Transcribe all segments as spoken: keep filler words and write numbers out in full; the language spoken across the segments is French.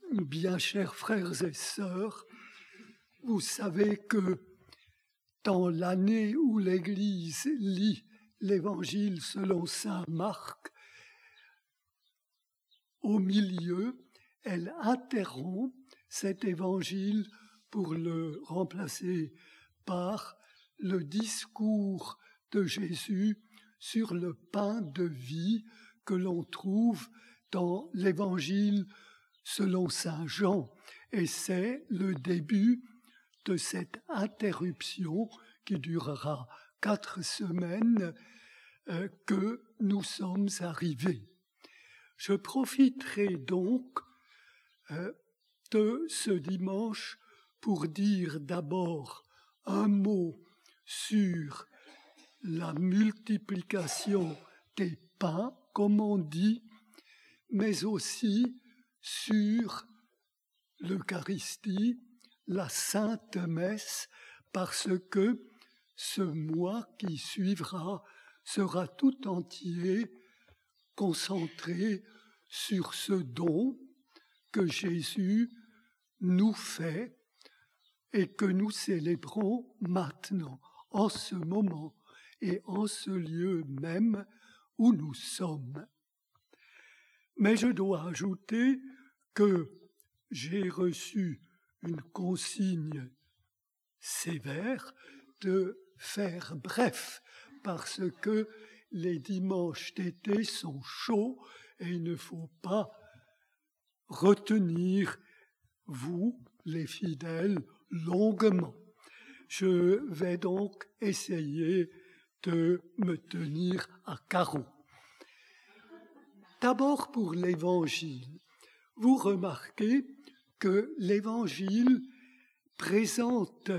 Bien chers frères et sœurs, vous savez que dans l'année où l'Église lit l'Évangile selon saint Marc, au milieu, elle interrompt cet Évangile pour le remplacer par le discours de Jésus sur le pain de vie que l'on trouve dans l'Évangile selon saint Jean. Et c'est le début de cette interruption qui durera quatre semaines euh, que nous sommes arrivés. Je profiterai donc euh, de ce dimanche pour dire d'abord un mot sur la multiplication des pains, comme on dit, mais aussi sur l'Eucharistie, la Sainte Messe, parce que ce mois qui suivra sera tout entier concentré sur ce don que Jésus nous fait et que nous célébrons maintenant, en ce moment et en ce lieu même où nous sommes. Mais je dois ajouter que j'ai reçu une consigne sévère de faire bref, parce que les dimanches d'été sont chauds et il ne faut pas retenir, vous, les fidèles, longuement. Je vais donc essayer de me tenir à carreau. D'abord pour l'Évangile. Vous remarquez que l'Évangile présente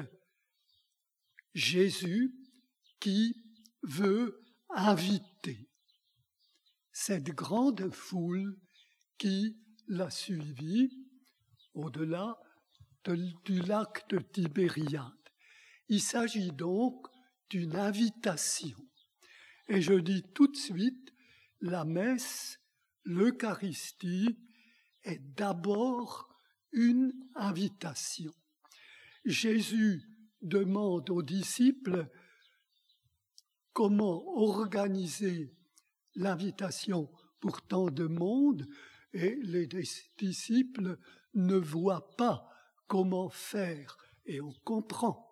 Jésus qui veut inviter cette grande foule qui l'a suivi au-delà de, du lac de Tibériade. Il s'agit donc d'une invitation. Et je dis tout de suite, la messe, l'Eucharistie est d'abord une invitation. Jésus demande aux disciples comment organiser l'invitation pour tant de monde, et les disciples ne voient pas comment faire, et on comprend.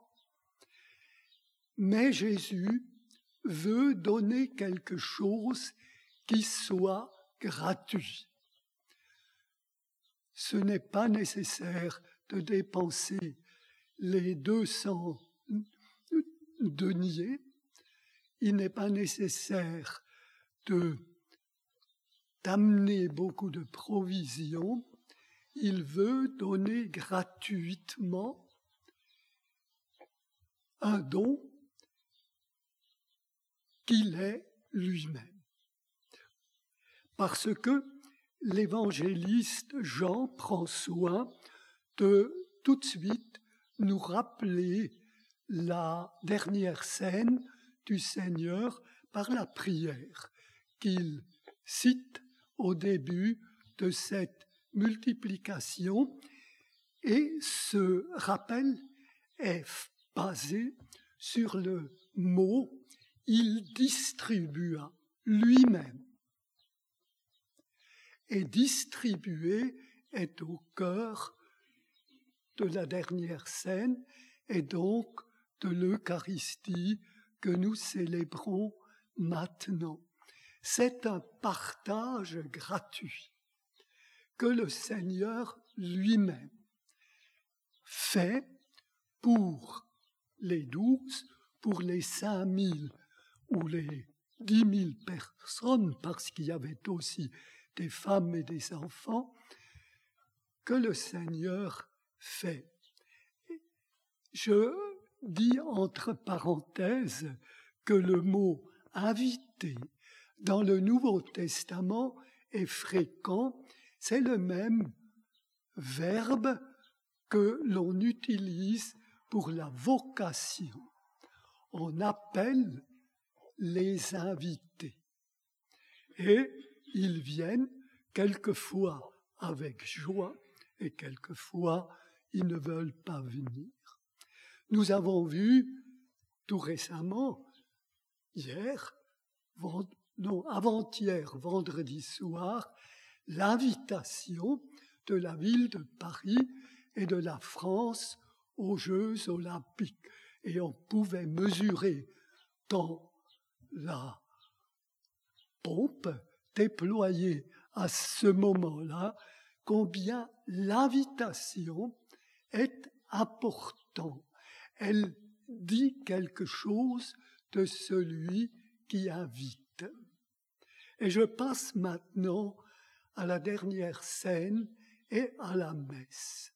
Mais Jésus veut donner quelque chose qui soit gratuit. Ce n'est pas nécessaire de dépenser les deux cents deniers. Il n'est pas nécessaire de, d'amener beaucoup de provisions. Il veut donner gratuitement un don qu'il est lui-même. Parce que l'évangéliste Jean prend soin de tout de suite nous rappeler la dernière scène du Seigneur par la prière qu'il cite au début de cette multiplication, et ce rappel est basé sur le mot « il distribua lui-même ». Et distribuer est au cœur de la dernière scène et donc de l'Eucharistie que nous célébrons maintenant. C'est un partage gratuit que le Seigneur lui-même fait pour les douze, pour les cinq mille ou les dix mille personnes, parce qu'il y avait aussi des femmes et des enfants, que le Seigneur fait. Je dis entre parenthèses que le mot « inviter » dans le Nouveau Testament est fréquent, c'est le même verbe que l'on utilise pour la vocation. On appelle les invités. Et ils viennent quelquefois avec joie et quelquefois ils ne veulent pas venir. Nous avons vu tout récemment, hier, vend, non, avant-hier, vendredi soir, l'invitation de la ville de Paris et de la France aux Jeux olympiques. Et on pouvait mesurer dans la pompe déployée à ce moment-là combien l'invitation est importante. Elle dit quelque chose de celui qui invite. Et je passe maintenant à la dernière scène et à la messe.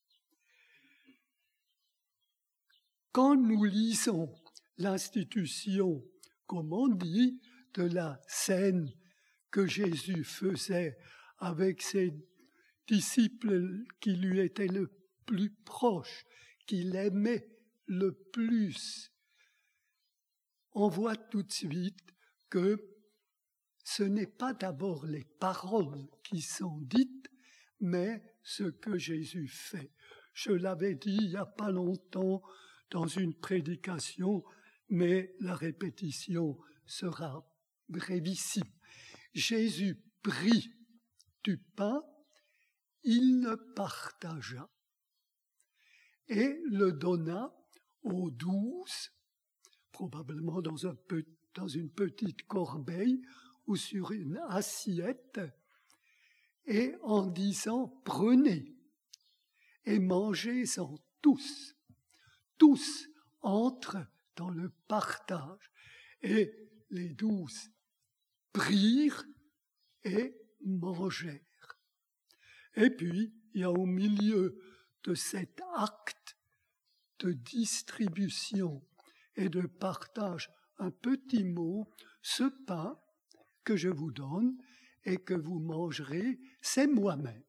Quand nous lisons l'institution, comme on dit, de la scène que Jésus faisait avec ses disciples qui lui étaient le plus proches, qu'il aimait le plus, on voit tout de suite que ce n'est pas d'abord les paroles qui sont dites, mais ce que Jésus fait. Je l'avais dit il n'y a pas longtemps dans une prédication, mais la répétition sera brévissime. Jésus prit du pain, il le partagea et le donna aux douze, probablement dans, un peu, dans une petite corbeille ou sur une assiette, et en disant « Prenez et mangez-en tous ». Tous entrent dans le partage et les douze prirent et mangèrent. Et puis, il y a au milieu de cet acte de distribution et de partage un petit mot, ce pain que je vous donne et que vous mangerez, c'est moi-même.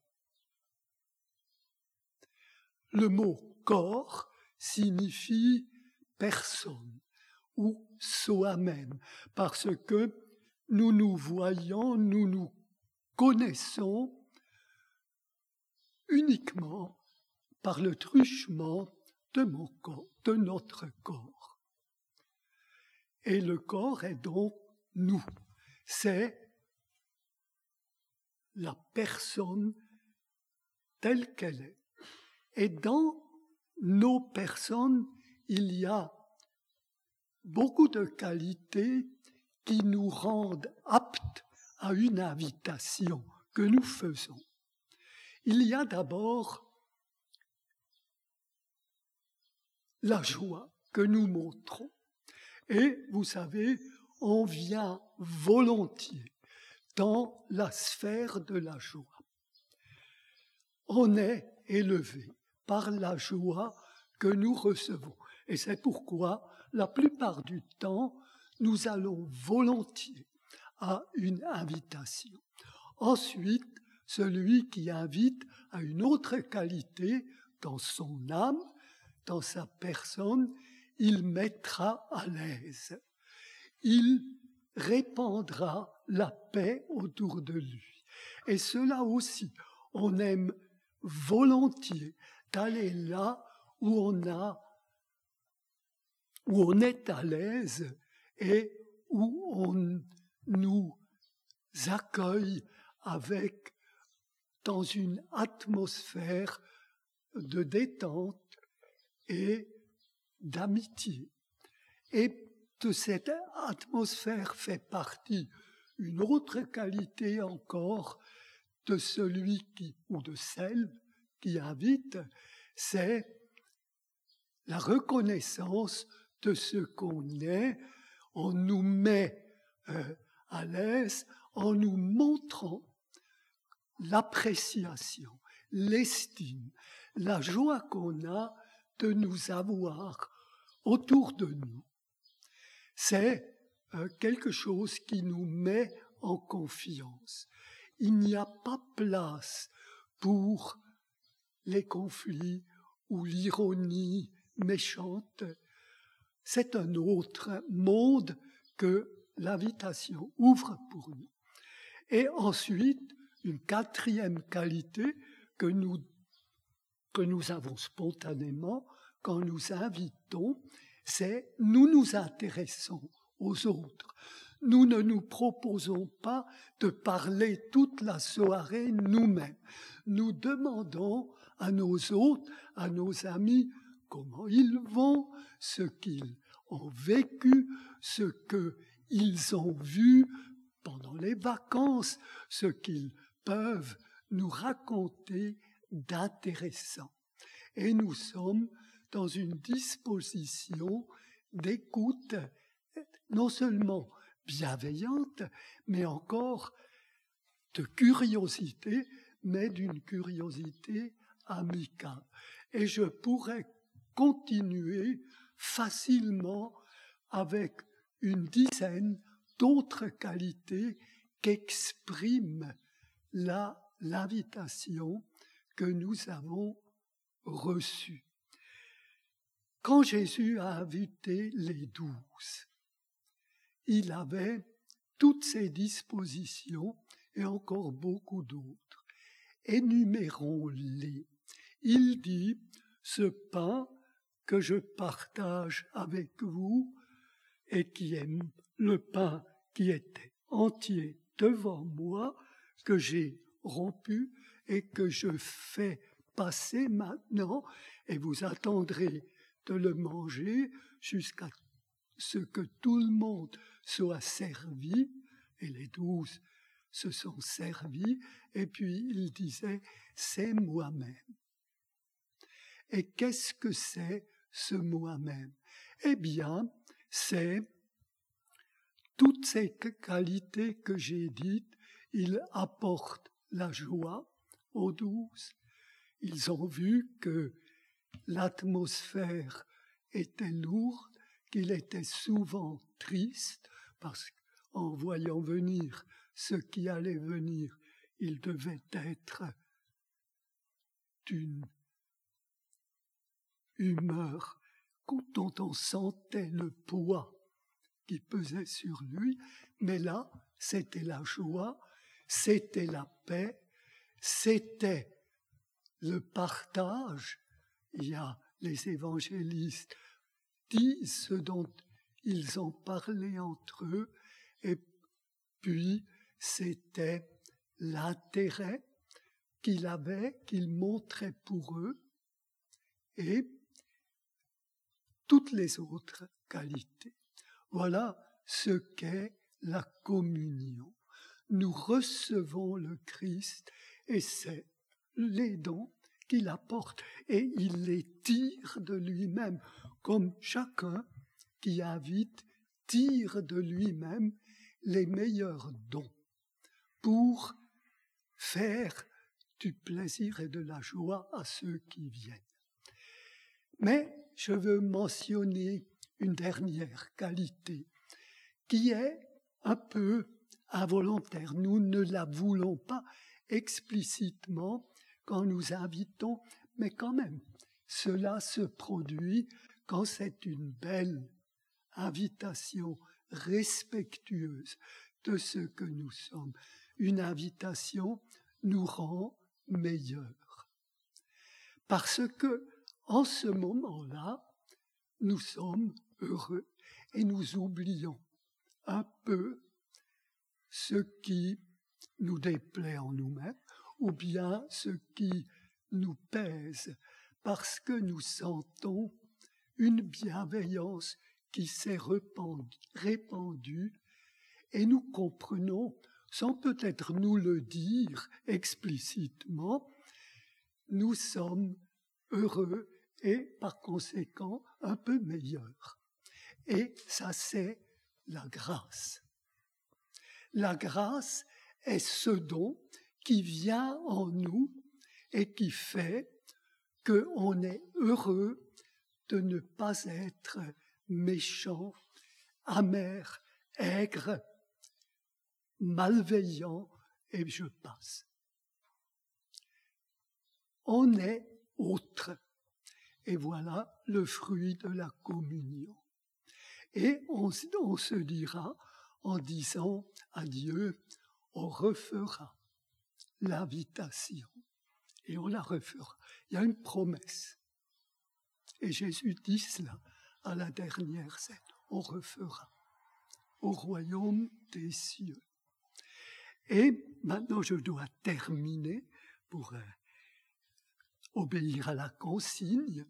Le mot corps signifie personne ou soi-même, parce que nous nous voyons, nous nous connaissons uniquement par le truchement de, mon corps, de notre corps. Et le corps est donc nous, c'est la personne telle qu'elle est. Et dans nos personnes, il y a beaucoup de qualités qui nous rendent aptes à une invitation que nous faisons. Il y a d'abord la joie que nous montrons. Et vous savez, on vient volontiers dans la sphère de la joie. On est élevé par la joie que nous recevons. Et c'est pourquoi, la plupart du temps, nous allons volontiers à une invitation. Ensuite, celui qui invite a une autre qualité dans son âme, dans sa personne, il mettra à l'aise. Il répandra la paix autour de lui. Et cela aussi, on aime volontiers d'aller là où on a, où on est à l'aise et où on nous accueille avec, dans une atmosphère de détente et d'amitié. Et de cette atmosphère fait partie une autre qualité encore de celui qui, ou de celle qui invite, c'est la reconnaissance de ce qu'on est. On nous met euh, à l'aise en nous montrant l'appréciation, l'estime, la joie qu'on a de nous avoir autour de nous. C'est euh, quelque chose qui nous met en confiance. Il n'y a pas place pour les conflits ou l'ironie méchante. C'est un autre monde que l'invitation ouvre pour nous. Et ensuite, une quatrième qualité que nous que nous avons spontanément quand nous invitons, c'est nous nous intéressons aux autres. Nous ne nous proposons pas de parler toute la soirée nous-mêmes. Nous demandons à nos hôtes, à nos amis, comment ils vont, ce qu'ils ont vécu, ce qu'ils ont vu pendant les vacances, ce qu'ils peuvent nous raconter d'intéressant. Et nous sommes dans une disposition d'écoute non seulement bienveillante, mais encore de curiosité, mais d'une curiosité amicale. Et je pourrais continuer facilement avec une dizaine d'autres qualités qu'exprime la, l'invitation que nous avons reçue. Quand Jésus a invité les douze, il avait toutes ces dispositions et encore beaucoup d'autres. Énumérons-les. Il dit, ce pain que je partage avec vous et qui est le pain qui était entier devant moi, que j'ai rompu et que je fais passer maintenant, et vous attendrez de le manger jusqu'à ce que tout le monde soit servi, et les douze se sont servis, et puis il disait, c'est moi-même. Et qu'est-ce que c'est ce moi-même? Eh bien, c'est toutes ces qualités que j'ai dites. Il apporte la joie aux douze. Ils ont vu que l'atmosphère était lourde, qu'il était souvent triste, parce qu'en voyant venir ce qui allait venir, il devait être d'une humeur dont on sentait le poids qui pesait sur lui, mais là, c'était la joie, c'était la paix, c'était le partage. Il y a les évangélistes disent ce dont ils ont parlé entre eux, et puis c'était l'intérêt qu'il avait, qu'il montrait pour eux, et toutes les autres qualités. Voilà ce qu'est la communion. Nous recevons le Christ et c'est les dons qu'il apporte et il les tire de lui-même, comme chacun qui invite tire de lui-même les meilleurs dons pour faire du plaisir et de la joie à ceux qui viennent. Mais je veux mentionner une dernière qualité qui est un peu involontaire. Nous ne la voulons pas explicitement quand nous invitons, mais quand même, cela se produit quand c'est une belle invitation respectueuse de ce que nous sommes. Une invitation nous rend meilleurs. Parce que, en ce moment-là, nous sommes heureux et nous oublions un peu ce qui nous déplaît en nous-mêmes ou bien ce qui nous pèse parce que nous sentons une bienveillance qui s'est répandue et nous comprenons, sans peut-être nous le dire explicitement, nous sommes heureux et par conséquent un peu meilleurs. Et ça, c'est la grâce. La grâce est ce don qui vient en nous et qui fait qu'on est heureux de ne pas être méchant, amer, aigre, malveillant, et je passe. On est autre. Et voilà le fruit de la communion. Et on, on se dira, en disant à Dieu, on refera l'invitation. et on la refera. Il y a une promesse. Et Jésus dit cela à la dernière scène. On refera au royaume des cieux. Et maintenant, je dois terminer pour euh, obéir à la consigne.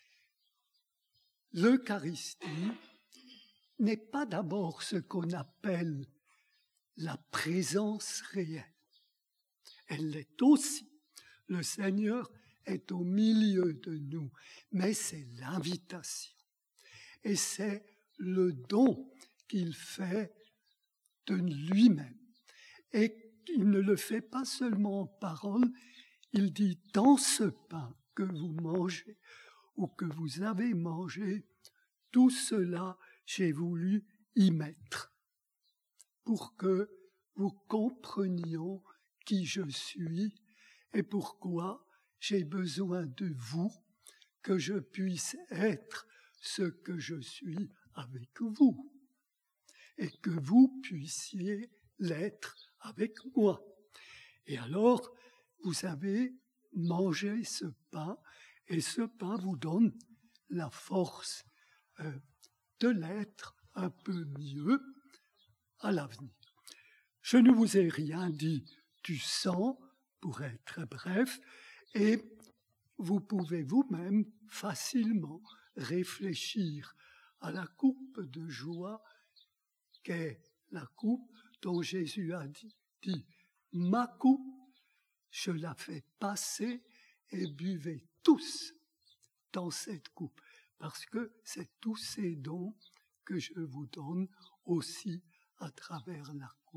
L'Eucharistie n'est pas d'abord ce qu'on appelle la présence réelle. Elle l'est aussi. Le Seigneur est au milieu de nous, mais c'est l'invitation. Et c'est le don qu'il fait de lui-même. Et il ne le fait pas seulement en parole, il dit « dans ce pain que vous mangez ou que vous avez mangé, tout cela j'ai voulu y mettre pour que vous compreniez qui je suis et pourquoi j'ai besoin de vous, que je puisse être ce que je suis avec vous et que vous puissiez l'être avec moi. Et alors, vous avez mangé ce pain et ce pain vous donne la force euh, de l'être un peu mieux à l'avenir. Je ne vous ai rien dit du sang, pour être très bref, et vous pouvez vous-même facilement réfléchir à la coupe de joie qu'est la coupe dont Jésus a dit, dit « Ma coupe, je la fais passer et buvez tous dans cette coupe, parce que c'est tous ces dons que je vous donne aussi à travers la coupe. »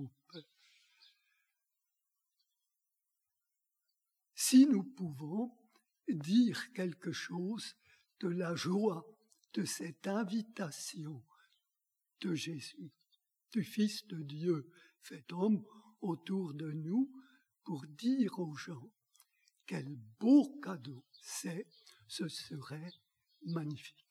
Si nous pouvons dire quelque chose de la joie de cette invitation de Jésus, du Fils de Dieu fait homme autour de nous, pour dire aux gens quel beau cadeau c'est, ce serait magnifique.